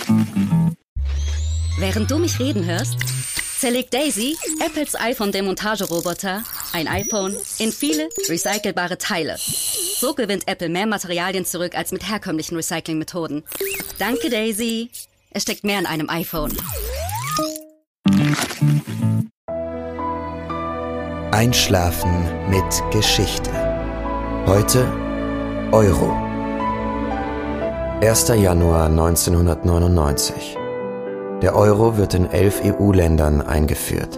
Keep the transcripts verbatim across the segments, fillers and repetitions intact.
Während du mich reden hörst, zerlegt Daisy, Apples iPhone-Demontageroboter, ein iPhone in viele recycelbare Teile. So gewinnt Apple mehr Materialien zurück als mit herkömmlichen Recyclingmethoden. Danke, Daisy. Es steckt mehr in einem iPhone. Einschlafen mit Geschichte. Heute Euro. erster Januar neunzehnhundertneunundneunzig. Der Euro wird in elf E U-Ländern eingeführt.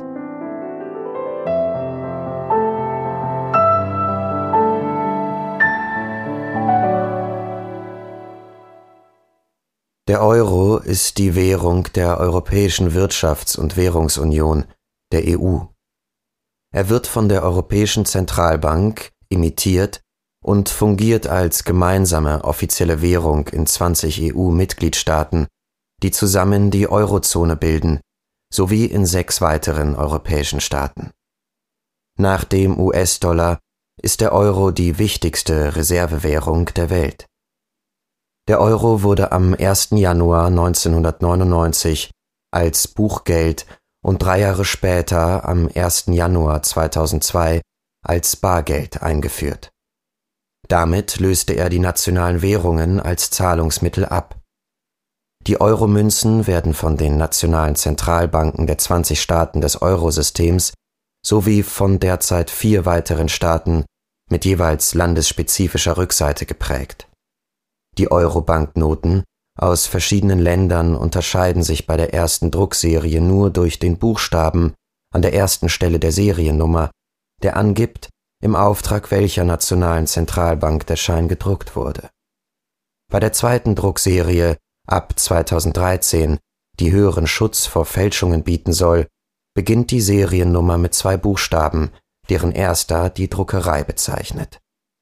Der Euro ist die Währung der Europäischen Wirtschafts- und Währungsunion, der E U. Er wird von der Europäischen Zentralbank emittiert und fungiert als gemeinsame offizielle Währung in zwanzig E U-Mitgliedstaaten, die zusammen die Eurozone bilden, sowie in sechs weiteren europäischen Staaten. Nach dem U S-Dollar ist der Euro die wichtigste Reservewährung der Welt. Der Euro wurde am ersten Januar neunzehnhundertneunundneunzig als Buchgeld und drei Jahre später am ersten Januar zweitausendzwei als Bargeld eingeführt. Damit löste er die nationalen Währungen als Zahlungsmittel ab. Die Euromünzen werden von den nationalen Zentralbanken der zwanzig Staaten des Eurosystems sowie von derzeit vier weiteren Staaten mit jeweils landesspezifischer Rückseite geprägt. Die Euro-Banknoten aus verschiedenen Ländern unterscheiden sich bei der ersten Druckserie nur durch den Buchstaben an der ersten Stelle der Seriennummer, der angibt, im Auftrag welcher nationalen Zentralbank der Schein gedruckt wurde. Bei der zweiten Druckserie ab zweitausenddreizehn, die höheren Schutz vor Fälschungen bieten soll, beginnt die Seriennummer mit zwei Buchstaben, deren erster die Druckerei bezeichnet.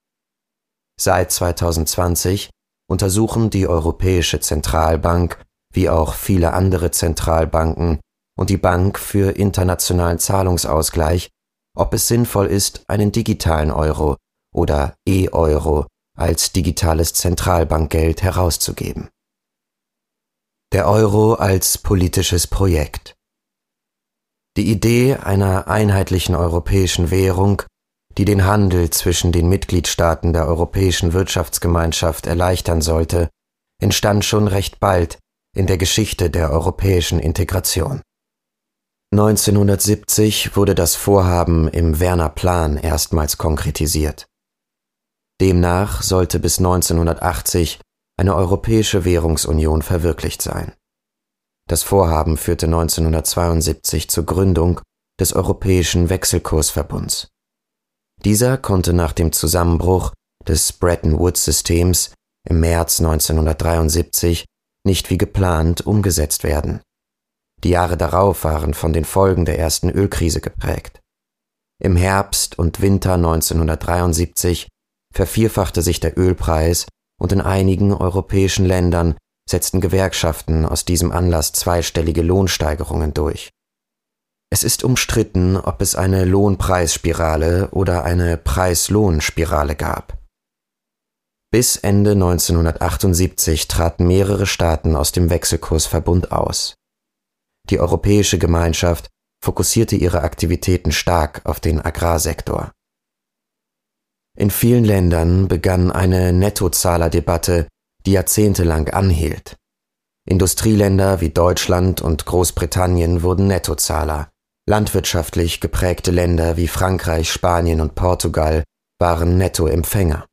Seit zweitausendzwanzig untersuchen die Europäische Zentralbank, wie auch viele andere Zentralbanken und die Bank für internationalen Zahlungsausgleich, ob es sinnvoll ist, einen digitalen Euro oder E-Euro als digitales Zentralbankgeld herauszugeben. Der Euro als politisches Projekt. Die Idee einer einheitlichen europäischen Währung, die den Handel zwischen den Mitgliedstaaten der Europäischen Wirtschaftsgemeinschaft erleichtern sollte, entstand schon recht bald in der Geschichte der europäischen Integration. neunzehnhundertsiebzig wurde das Vorhaben im Werner Plan erstmals konkretisiert. Demnach sollte bis neunzehnhundertachtzig eine europäische Währungsunion verwirklicht sein. Das Vorhaben führte neunzehnhundertzweiundsiebzig zur Gründung des Europäischen Wechselkursverbunds. Dieser konnte nach dem Zusammenbruch des Bretton-Woods-Systems im März neunzehnhundertdreiundsiebzig nicht wie geplant umgesetzt werden. Die Jahre darauf waren von den Folgen der ersten Ölkrise geprägt. Im Herbst und Winter neunzehnhundertdreiundsiebzig vervierfachte sich der Ölpreis und in einigen europäischen Ländern setzten Gewerkschaften aus diesem Anlass zweistellige Lohnsteigerungen durch. Es ist umstritten, ob es eine Lohnpreisspirale oder eine Preis-Lohn-Spirale gab. Bis Ende neunzehnhundertachtundsiebzig traten mehrere Staaten aus dem Wechselkursverbund aus. Die Europäische Gemeinschaft fokussierte ihre Aktivitäten stark auf den Agrarsektor. In vielen Ländern begann eine Nettozahlerdebatte, die jahrzehntelang anhielt. Industrieländer wie Deutschland und Großbritannien wurden Nettozahler. Landwirtschaftlich geprägte Länder wie Frankreich, Spanien und Portugal waren Nettoempfänger.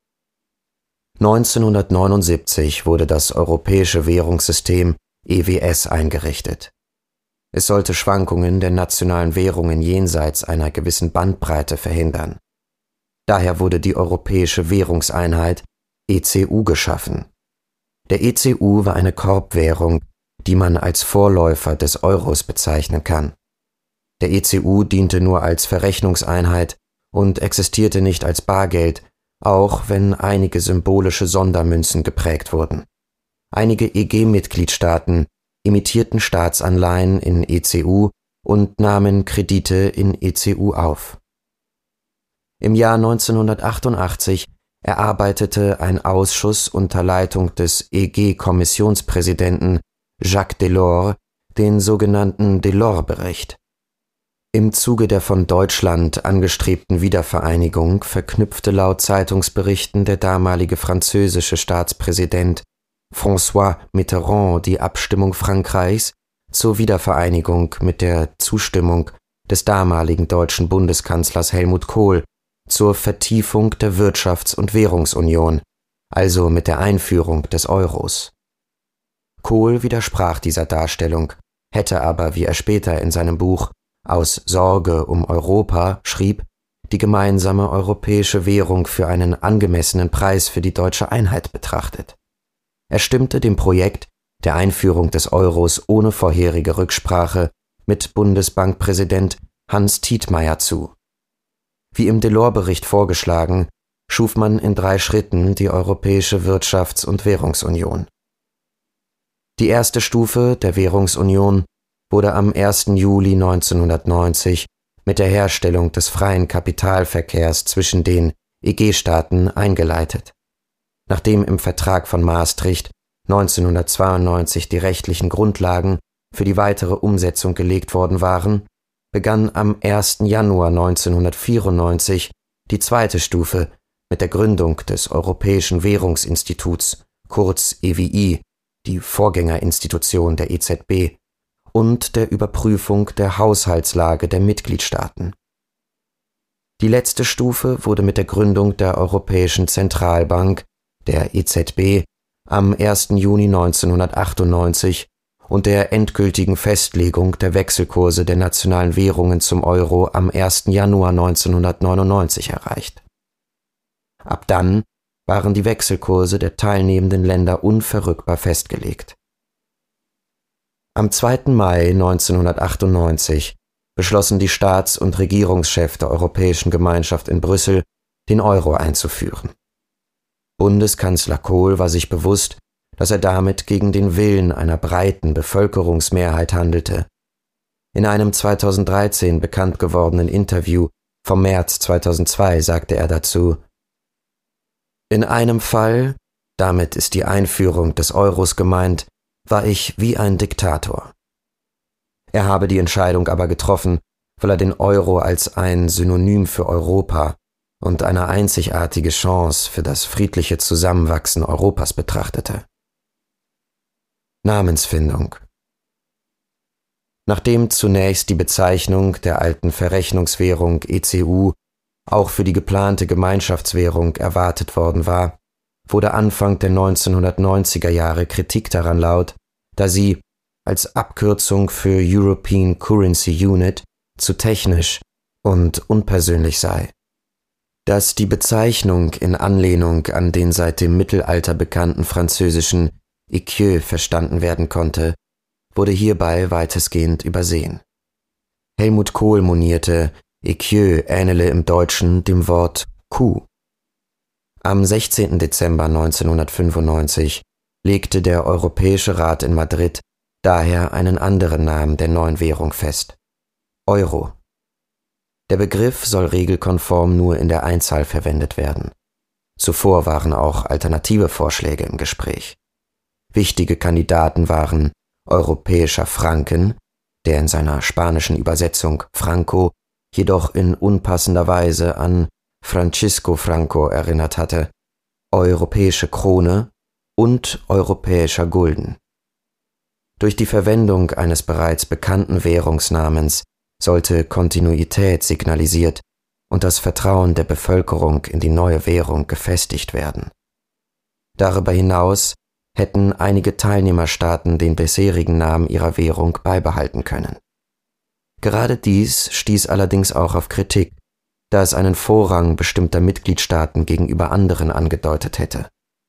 neunzehnhundertneunundsiebzig wurde das Europäische Währungssystem E W S eingerichtet. Es sollte Schwankungen der nationalen Währungen jenseits einer gewissen Bandbreite verhindern. Daher wurde die Europäische Währungseinheit E C U geschaffen. Der E C U war eine Korbwährung, die man als Vorläufer des Euros bezeichnen kann. Der E C U diente nur als Verrechnungseinheit und existierte nicht als Bargeld, auch wenn einige symbolische Sondermünzen geprägt wurden. Einige E G-Mitgliedstaaten emittierten Staatsanleihen in E C U und nahmen Kredite in E C U auf. Im Jahr neunzehnhundertachtundachtzig erarbeitete ein Ausschuss unter Leitung des E G-Kommissionspräsidenten Jacques Delors den sogenannten Delors-Bericht. Im Zuge der von Deutschland angestrebten Wiedervereinigung verknüpfte laut Zeitungsberichten der damalige französische Staatspräsident François Mitterrand die Abstimmung Frankreichs zur Wiedervereinigung mit der Zustimmung des damaligen deutschen Bundeskanzlers Helmut Kohl zur Vertiefung der Wirtschafts- und Währungsunion, also mit der Einführung des Euros. Kohl widersprach dieser Darstellung, hätte aber, wie er später in seinem Buch Aus Sorge um Europa schrieb, die gemeinsame europäische Währung für einen angemessenen Preis für die deutsche Einheit betrachtet. Er stimmte dem Projekt der Einführung des Euros ohne vorherige Rücksprache mit Bundesbankpräsident Hans Tietmeyer zu. Wie im Delors-Bericht vorgeschlagen, schuf man in drei Schritten die Europäische Wirtschafts- und Währungsunion. Die erste Stufe der Währungsunion wurde am ersten Juli neunzehnhundertneunzig mit der Herstellung des freien Kapitalverkehrs zwischen den E G-Staaten eingeleitet. Nachdem im Vertrag von Maastricht neunzehnhundertzweiundneunzig die rechtlichen Grundlagen für die weitere Umsetzung gelegt worden waren, begann am ersten Januar neunzehnhundertvierundneunzig die zweite Stufe mit der Gründung des Europäischen Währungsinstituts, kurz E W I, die Vorgängerinstitution der E Z B, und der Überprüfung der Haushaltslage der Mitgliedstaaten. Die letzte Stufe wurde mit der Gründung der Europäischen Zentralbank, der E Z B, am ersten Juni neunzehnhundertachtundneunzig und der endgültigen Festlegung der Wechselkurse der nationalen Währungen zum Euro am ersten Januar neunzehnhundertneunundneunzig erreicht. Ab dann waren die Wechselkurse der teilnehmenden Länder unverrückbar festgelegt. Am zweiten Mai neunzehnhundertachtundneunzig beschlossen die Staats- und Regierungschefs der Europäischen Gemeinschaft in Brüssel, den Euro einzuführen. Bundeskanzler Kohl war sich bewusst, dass er damit gegen den Willen einer breiten Bevölkerungsmehrheit handelte. In einem zweitausenddreizehn bekannt gewordenen Interview vom März zweitausendzwei sagte er dazu: In einem Fall, damit ist die Einführung des Euros gemeint, war ich wie ein Diktator. Er habe die Entscheidung aber getroffen, weil er den Euro als ein Synonym für Europa und eine einzigartige Chance für das friedliche Zusammenwachsen Europas betrachtete. Namensfindung. Nachdem zunächst die Bezeichnung der alten Verrechnungswährung E C U auch für die geplante Gemeinschaftswährung erwartet worden war, wurde Anfang der neunzehnhundertneunziger Jahre Kritik daran laut, da sie als Abkürzung für European Currency Unit zu technisch und unpersönlich sei. Dass die Bezeichnung in Anlehnung an den seit dem Mittelalter bekannten französischen écu verstanden werden konnte, wurde hierbei weitestgehend übersehen. Helmut Kohl monierte, écu ähnele im Deutschen dem Wort Kuh. Am sechzehnten Dezember neunzehnhundertfünfundneunzig legte der Europäische Rat in Madrid daher einen anderen Namen der neuen Währung fest: Euro. Der Begriff soll regelkonform nur in der Einzahl verwendet werden. Zuvor waren auch alternative Vorschläge im Gespräch. Wichtige Kandidaten waren europäischer Franken, der in seiner spanischen Übersetzung Franco jedoch in unpassender Weise an Francisco Franco erinnert hatte, europäische Krone und europäischer Gulden. Durch die Verwendung eines bereits bekannten Währungsnamens sollte Kontinuität signalisiert und das Vertrauen der Bevölkerung in die neue Währung gefestigt werden. Darüber hinaus hätten einige Teilnehmerstaaten den bisherigen Namen ihrer Währung beibehalten können. Gerade dies stieß allerdings auch auf Kritik, da es einen Vorrang bestimmter Mitgliedstaaten gegenüber anderen angedeutet hätte.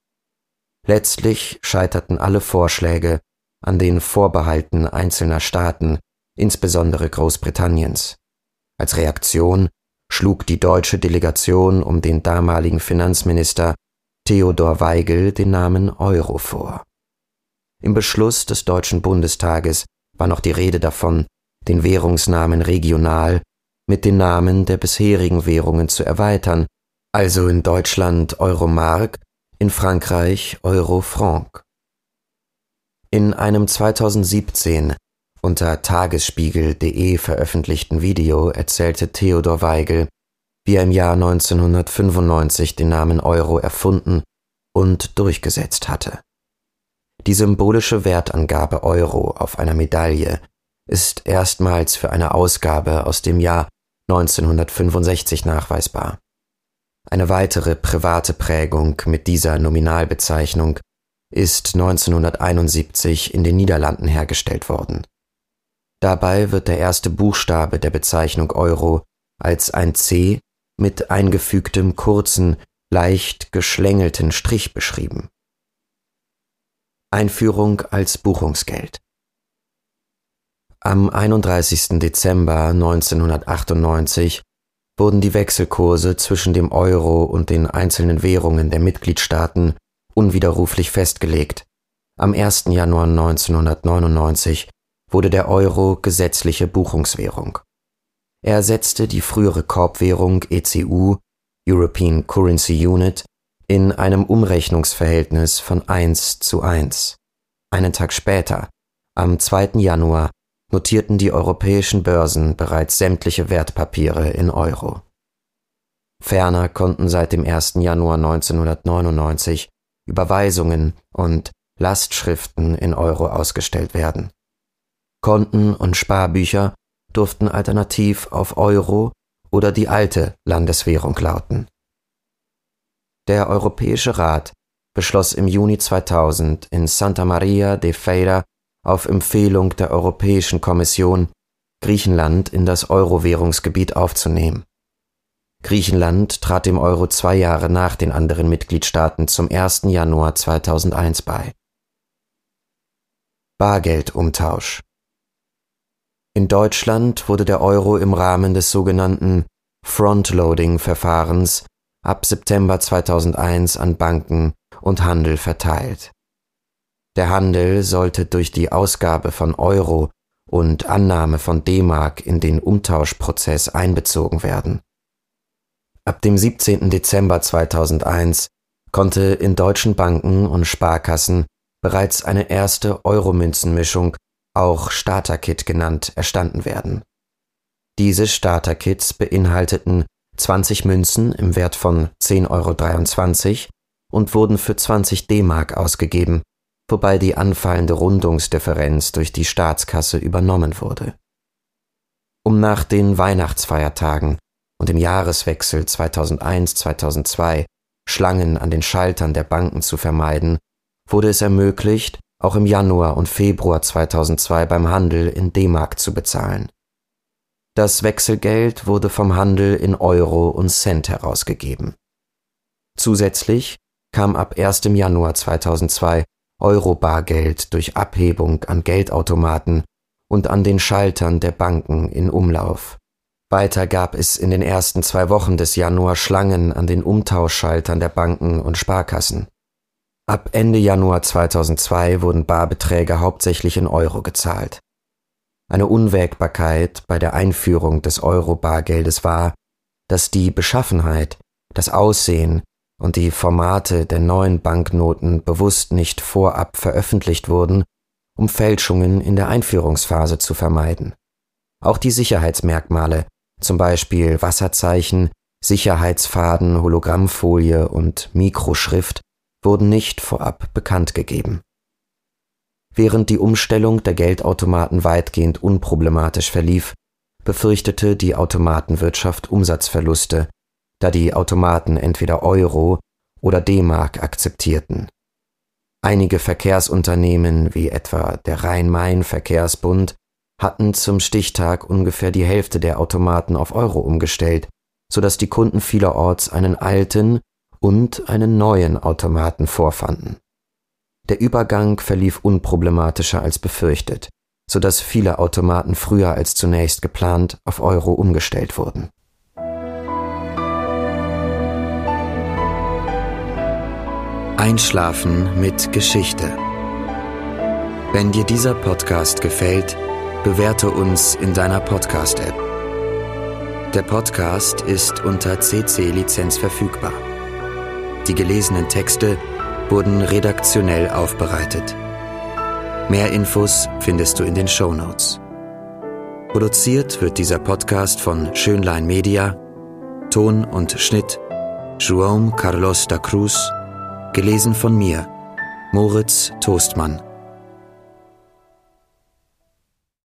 Letztlich scheiterten alle Vorschläge an den Vorbehalten einzelner Staaten, insbesondere Großbritanniens. Als Reaktion schlug die deutsche Delegation um den damaligen Finanzminister Theodor Weigel den Namen Euro vor. Im Beschluss des Deutschen Bundestages war noch die Rede davon, den Währungsnamen regional mit den Namen der bisherigen Währungen zu erweitern, also in Deutschland Euro-Mark, in Frankreich Euro-Franc. In einem zweitausendsiebzehn unter tagesspiegel punkt de veröffentlichten Video erzählte Theodor Weigel, wie er im Jahr neunzehnhundertfünfundneunzig den Namen Euro erfunden und durchgesetzt hatte. Die symbolische Wertangabe Euro auf einer Medaille ist erstmals für eine Ausgabe aus dem Jahr neunzehnhundertfünfundsechzig nachweisbar. Eine weitere private Prägung mit dieser Nominalbezeichnung ist neunzehnhunderteinundsiebzig in den Niederlanden hergestellt worden. Dabei wird der erste Buchstabe der Bezeichnung Euro als ein C mit eingefügtem kurzen, leicht geschlängelten Strich beschrieben. Einführung als Buchungsgeld. Am einunddreißigsten Dezember neunzehnhundertachtundneunzig wurden die Wechselkurse zwischen dem Euro und den einzelnen Währungen der Mitgliedstaaten unwiderruflich festgelegt. Am ersten Januar neunzehnhundertneunundneunzig wurde der Euro gesetzliche Buchungswährung. Er ersetzte die frühere Korbwährung E C U, European Currency Unit, in einem Umrechnungsverhältnis von eins zu eins. Einen Tag später, am zweiten Januar, notierten die europäischen Börsen bereits sämtliche Wertpapiere in Euro. Ferner konnten seit dem ersten Januar neunzehnhundertneunundneunzig Überweisungen und Lastschriften in Euro ausgestellt werden. Konten und Sparbücher durften alternativ auf Euro oder die alte Landeswährung lauten. Der Europäische Rat beschloss im Juni zweitausend in Santa Maria de Feira auf Empfehlung der Europäischen Kommission, Griechenland in das Euro-Währungsgebiet aufzunehmen. Griechenland trat dem Euro zwei Jahre nach den anderen Mitgliedstaaten zum ersten Januar zweitausendeins bei. Bargeldumtausch. In Deutschland wurde der Euro im Rahmen des sogenannten Frontloading-Verfahrens ab September zweitausendeins an Banken und Handel verteilt. Der Handel sollte durch die Ausgabe von Euro und Annahme von D-Mark in den Umtauschprozess einbezogen werden. Ab dem siebzehnten Dezember zweitausendeins konnte in deutschen Banken und Sparkassen bereits eine erste Euro-Münzenmischung, auch Starter-Kit genannt, erstanden werden. Diese Starter-Kits beinhalteten zwanzig Münzen im Wert von zehn Euro dreiundzwanzig und wurden für zwanzig D-Mark ausgegeben, wobei die anfallende Rundungsdifferenz durch die Staatskasse übernommen wurde. Um nach den Weihnachtsfeiertagen und im Jahreswechsel zweitausendeins zweitausendzwei Schlangen an den Schaltern der Banken zu vermeiden, wurde es ermöglicht, auch im Januar und Februar zweitausendzwei beim Handel in D-Mark zu bezahlen. Das Wechselgeld wurde vom Handel in Euro und Cent herausgegeben. Zusätzlich kam ab ersten Januar zweitausendzwei Euro-Bargeld durch Abhebung an Geldautomaten und an den Schaltern der Banken in Umlauf. Weiter gab es in den ersten zwei Wochen des Januar Schlangen an den Umtauschschaltern der Banken und Sparkassen. Ab Ende Januar zweitausendzwei wurden Barbeträge hauptsächlich in Euro gezahlt. Eine Unwägbarkeit bei der Einführung des Euro-Bargeldes war, dass die Beschaffenheit, das Aussehen und die Formate der neuen Banknoten bewusst nicht vorab veröffentlicht wurden, um Fälschungen in der Einführungsphase zu vermeiden. Auch die Sicherheitsmerkmale, zum Beispiel Wasserzeichen, Sicherheitsfaden, Hologrammfolie und Mikroschrift, wurden nicht vorab bekannt gegeben. Während die Umstellung der Geldautomaten weitgehend unproblematisch verlief, befürchtete die Automatenwirtschaft Umsatzverluste, da die Automaten entweder Euro oder D-Mark akzeptierten. Einige Verkehrsunternehmen, wie etwa der Rhein-Main-Verkehrsbund, hatten zum Stichtag ungefähr die Hälfte der Automaten auf Euro umgestellt, sodass die Kunden vielerorts einen alten und einen neuen Automaten vorfanden. Der Übergang verlief unproblematischer als befürchtet, sodass viele Automaten früher als zunächst geplant auf Euro umgestellt wurden. Einschlafen mit Geschichte. Wenn dir dieser Podcast gefällt, bewerte uns in deiner Podcast-App. Der Podcast ist unter C C-Lizenz verfügbar. Die gelesenen Texte wurden redaktionell aufbereitet. Mehr Infos findest du in den Shownotes. Produziert wird dieser Podcast von Schönlein Media, Ton und Schnitt João Carlos da Cruz, gelesen von mir, Moritz Toastmann.